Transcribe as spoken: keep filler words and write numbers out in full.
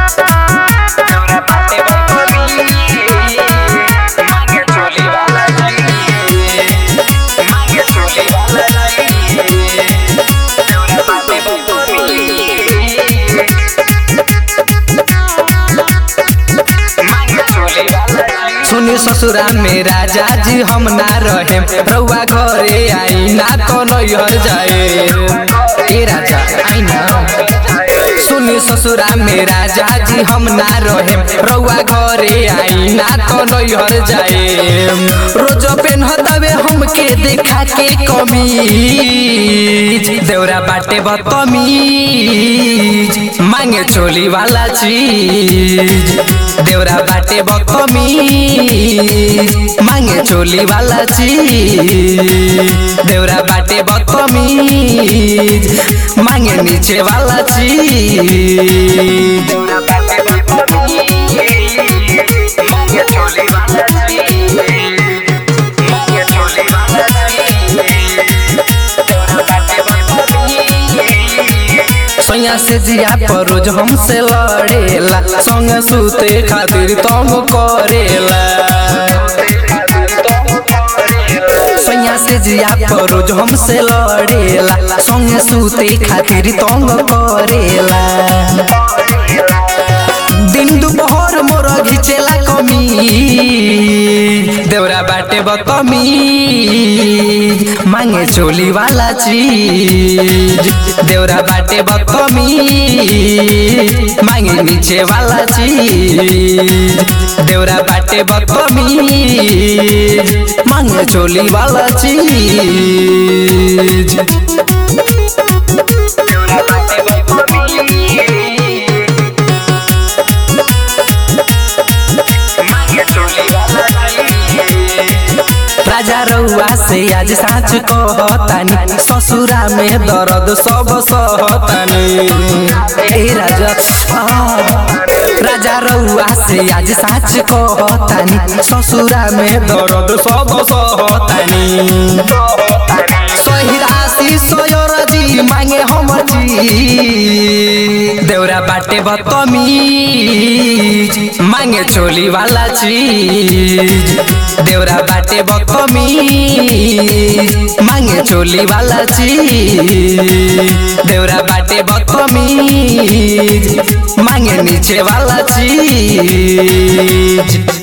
सुनी ससुरा में राजा जी हम ना रहे, रउआ घरे आई ना तो नैहर जाए। ए राजा आई ना। सुनी ससुरा में राजा जी हम ना रहे, रउआ घरे आई ना तो नैहर जाए। रोज पेन्हतावे हमके देखा के कमीज, देवरा बाटे बतमीज, मांगे चोली वाला चीज। देवरा बाटे बतमीज, मांगे चोली वाला चीज। देवरा बाटे बतमीज, मांगे नीचे वाला चीज। देवरा बाटे बतमीज, मांगे चोली वाला चीज, मांगे चोली वाला चीज। देवरा बाटे बतमीज, सोया से जिया पर रोज हमसे लड़ेला, संग सुते खातिर तंग करेला। सोया से जिया पर रोज हमसे लड़ेला, संग सुते खातिर तंग करेला। दिन दोपहर मोर घिचेला कमी, देवरा बाटे बतमीज, मांगे चोली वाला चीज। देवरा बाटे बतमीज, मांगे नीचे वाला चीज। देवरा बाटे बतमीज, मांगे चोली वाला चीज। राजा रउआ से आज साँच कहतानी, ससुरा में दर्द सब सहतानी। ए राजा राजा रउआ से आज साँच कहतानी, ससुरा में दर्द सब सहतानी। सहिरासी सयर जी मांगे हमर जी, देवरा बाटे बतमीज, मांगे चोली वाला चीज। देवरा बाटे बतमीज, मांगे चोली वाला चीज। देवरा बाटे बतमीज, मांगे नीचे वाला चीज।